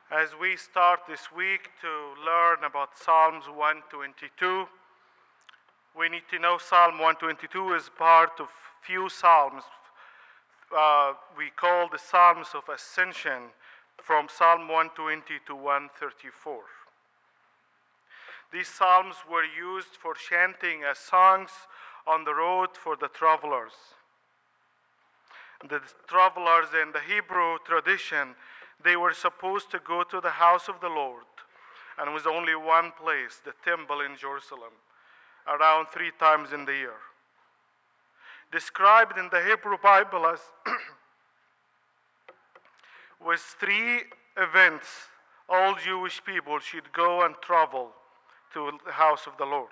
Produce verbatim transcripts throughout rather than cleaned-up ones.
As we start this week to learn about Psalms one twenty-two, we need to know Psalm one twenty-two is part of few psalms uh, we call the Psalms of Ascension, from Psalm one twenty to one thirty-four. These psalms were used for chanting as songs on the road for the travelers. The travelers in the Hebrew tradition, they were supposed to go to the house of the Lord, and it was only one place, the temple in Jerusalem, around three times in the year. Described in the Hebrew Bible as was three events all Jewish people should go and travel to the house of the Lord.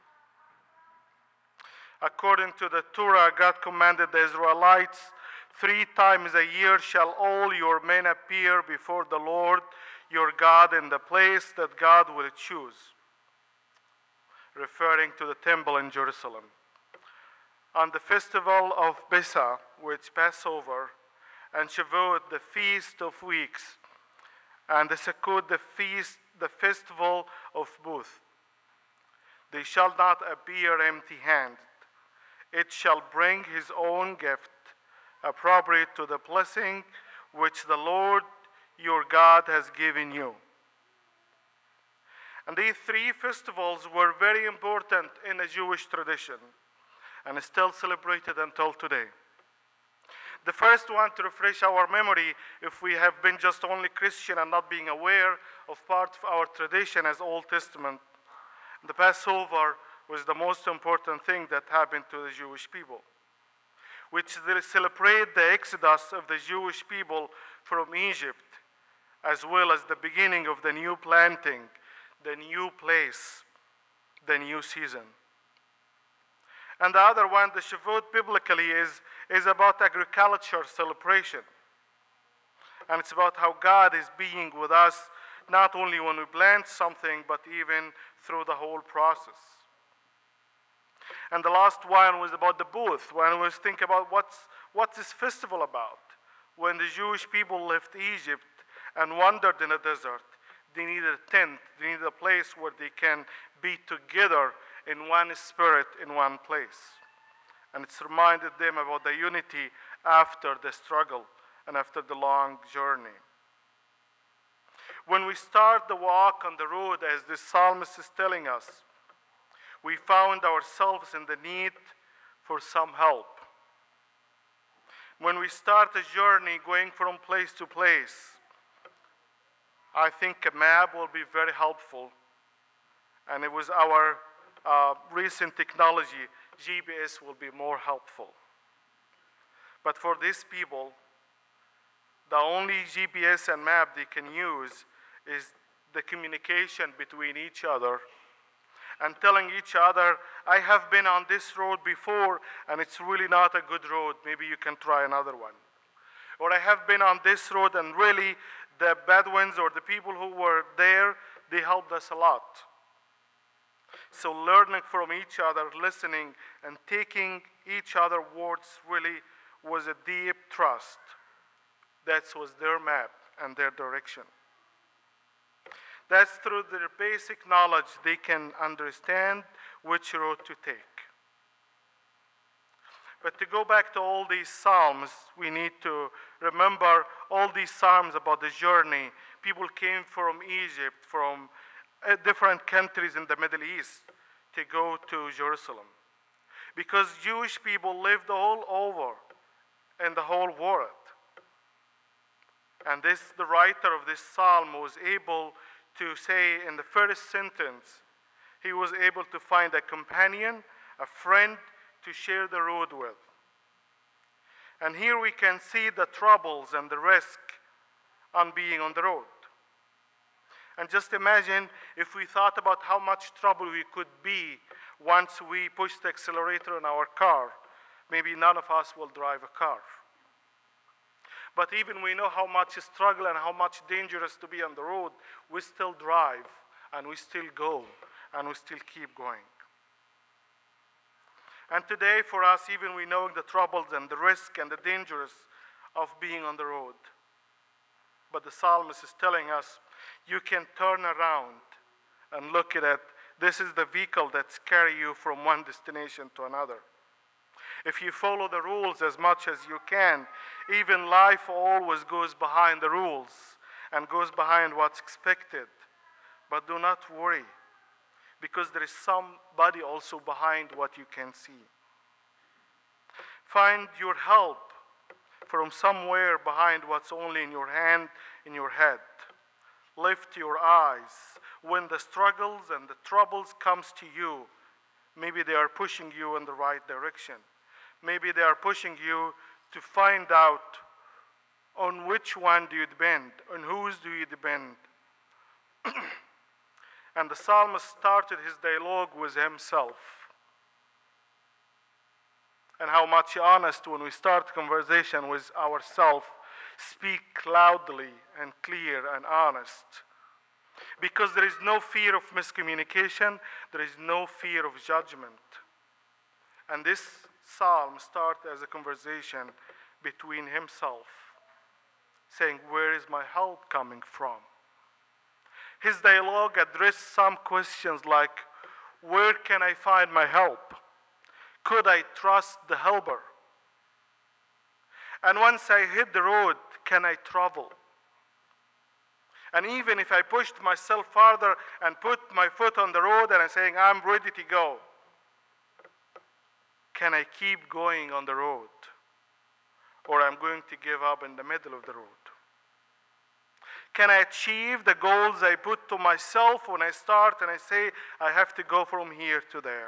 According to the Torah, God commanded the Israelites, three times a year shall all your men appear before the Lord your God in the place that God will choose, referring to the temple in Jerusalem. On the festival of Pesach, which Passover, and Shavuot, the feast of weeks, and the Sukkot, the feast, the festival of booths, they shall not appear empty-handed. It shall bring his own gift, appropriate to the blessing which the Lord your God has given you. And these three festivals were very important in the Jewish tradition and is still celebrated until today. The first one, to refresh our memory, if we have been just only Christian and not being aware of part of our tradition as Old Testament, the Passover was the most important thing that happened to the Jewish people, which they celebrate the exodus of the Jewish people from Egypt, as well as the beginning of the new planting, the new place, the new season. And the other one, the Shavuot, biblically is, is about agriculture celebration. And it's about how God is being with us, not only when we plant something, but even through the whole process. And the last one was about the booth, when we think about what's, what's this festival about. When the Jewish people left Egypt and wandered in the desert, they needed a tent, they needed a place where they can be together in one spirit, in one place. And it's reminded them about the unity after the struggle and after the long journey. When we start the walk on the road, as the psalmist is telling us, we found ourselves in the need for some help. When we start a journey going from place to place, I think a map will be very helpful. And it was our uh, recent technology, G P S, will be more helpful. But for these people, the only G P S and map they can use is the communication between each other and telling each other, I have been on this road before and it's really not a good road. Maybe you can try another one. Or I have been on this road and really the Bedouins or the people who were there, they helped us a lot. So learning from each other, listening, and taking each other's words really was a deep trust. That was their map and their direction. That's through their basic knowledge they can understand which road to take. But to go back to all these psalms, we need to remember all these psalms about the journey. People came from Egypt, from uh, different countries in the Middle East to go to Jerusalem. Because Jewish people lived all over in the whole world. And this, the writer of this psalm was able to say in the first sentence, he was able to find a companion, a friend to share the road with. And here we can see the troubles and the risk on being on the road. And just imagine if we thought about how much trouble we could be once we push the accelerator in our car. Maybe none of us will drive a car. But even we know how much struggle and how much dangerous to be on the road, we still drive and we still go and we still keep going. And today for us, even we know the troubles and the risk and the dangers of being on the road, But the psalmist is telling us, you can turn around and look at it. This is the vehicle that's carry you from one destination to another. If you follow the rules as much as you can, even life always goes behind the rules and goes behind what's expected. But do not worry, because there is somebody also behind what you can see. Find your help from somewhere behind what's only in your hand, in your head. Lift your eyes. When the struggles and the troubles comes to you, maybe they are pushing you in the right direction. Maybe they are pushing you to find out on which one do you depend, on whose do you depend. And the psalmist started his dialogue with himself. And how much honest when we start conversation with ourselves, speak loudly and clear and honest. Because there is no fear of miscommunication, there is no fear of judgment. And this psalm starts as a conversation between himself, saying, where is my help coming from? His dialogue addressed some questions like, where can I find my help? Could I trust the helper? And once I hit the road, can I travel? And even if I pushed myself farther and put my foot on the road and I'm saying, I'm ready to go, can I keep going on the road? Or I'm going to give up in the middle of the road? Can I achieve the goals I put to myself when I start and I say, I have to go from here to there?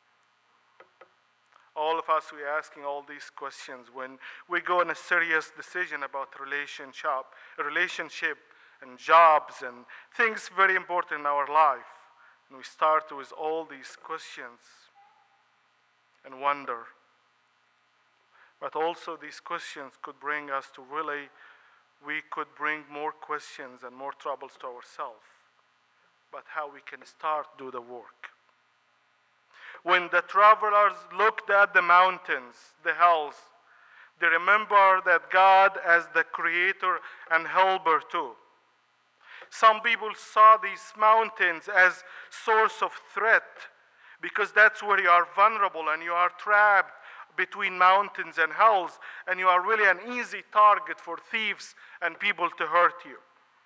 All of us, we're asking all these questions when we go in a serious decision about relationship, relationship and jobs and things very important in our life. And we start with all these questions and wonder. But also these questions could bring us to really, we could bring more questions and more troubles to ourselves. But how we can start do the work. When the travelers looked at the mountains, the hills, they remember that God as the creator and helper too. Some people saw these mountains as source of threat because that's where you are vulnerable and you are trapped between mountains and hills and you are really an easy target for thieves and people to hurt you.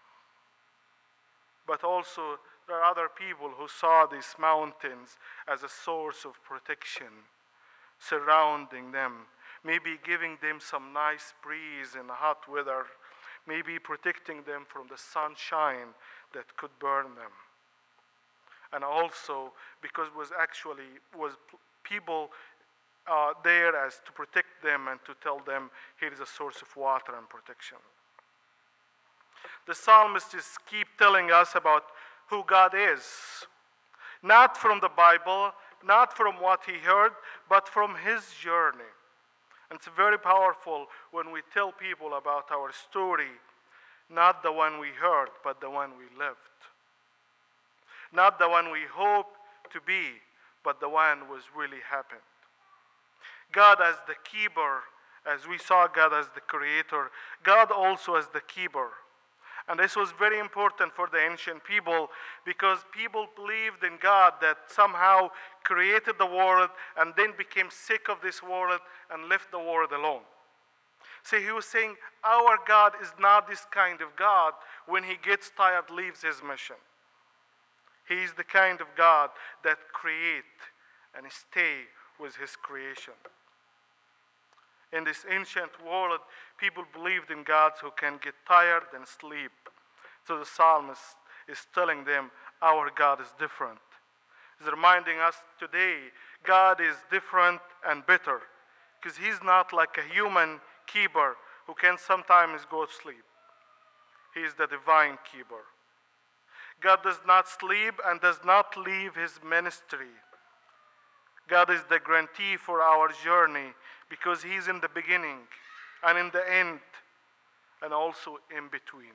But also there are other people who saw these mountains as a source of protection, surrounding them, maybe giving them some nice breeze in the hot weather, maybe protecting them from the sunshine that could burn them. And also because it was actually was people uh, there as to protect them and to tell them here is a source of water and protection. The psalmist just keep telling us about who God is, not from the Bible, not from what he heard, but from his journey. And it's very powerful when we tell people about our story, not the one we heard, but the one we lived. Not the one we hope to be, but the one was really happened. God as the keeper, as we saw God as the creator, God also as the keeper. And this was very important for the ancient people because people believed in God that somehow created the world and then became sick of this world and left the world alone. So he was saying, our God is not this kind of God when he gets tired, leaves his mission. He is the kind of God that create and stay with his creation. In this ancient world, people believed in gods who can get tired and sleep. So the psalmist is telling them, our God is different. He's reminding us today, God is different and better, because he's not like a human keeper who can sometimes go to sleep. He is the divine keeper. God does not sleep and does not leave his ministry. God is the guarantee for our journey because he's in the beginning and in the end and also in between.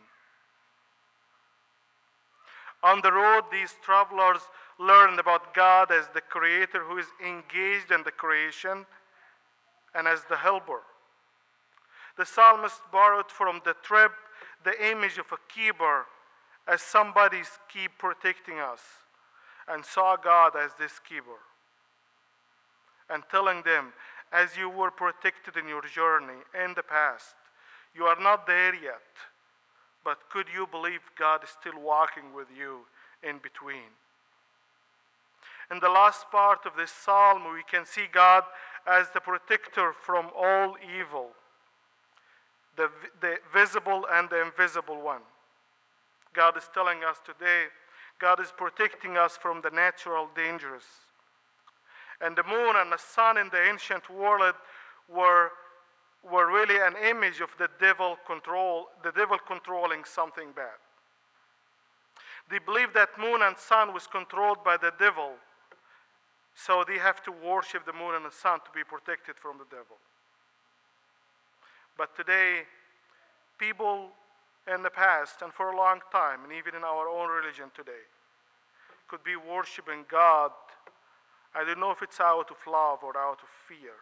On the road, these travelers learned about God as the creator who is engaged in the creation and as the helper. The psalmist borrowed from the trip the image of a keeper as somebody's keep protecting us, and saw God as this keeper. And telling them, as you were protected in your journey in the past, you are not there yet, but could you believe God is still walking with you in between? In the last part of this psalm, we can see God as the protector from all evil, the, the visible and the invisible one. God is telling us today, God is protecting us from the natural dangers. And the moon and the sun in the ancient world were, were really an image of the devil control, the devil controlling something bad. They believed that moon and sun was controlled by the devil, so they have to worship the moon and the sun to be protected from the devil. But today, people in the past and for a long time, and even in our own religion today, could be worshiping God. I don't know if it's out of love or out of fear.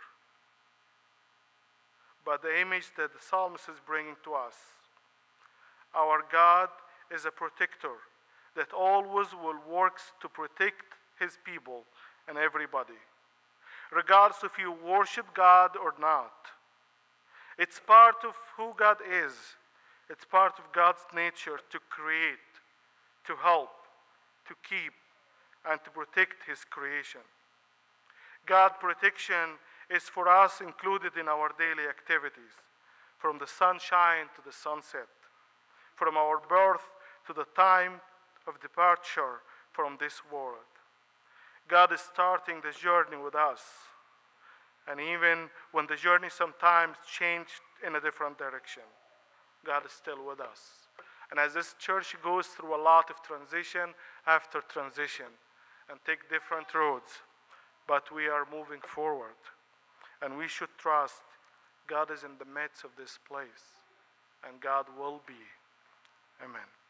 But the image that the psalmist is bringing to us, our God is a protector that always will work to protect his people and everybody, regardless if you worship God or not. It's part of who God is. It's part of God's nature to create, to help, to keep, and to protect his creation. God's protection is for us included in our daily activities, from the sunshine to the sunset, from our birth to the time of departure from this world. God is starting this journey with us, and even when the journey sometimes changed in a different direction, God is still with us. And as this church goes through a lot of transition after transition and take different roads, but we are moving forward. And we should trust God is in the midst of this place, and God will be. Amen.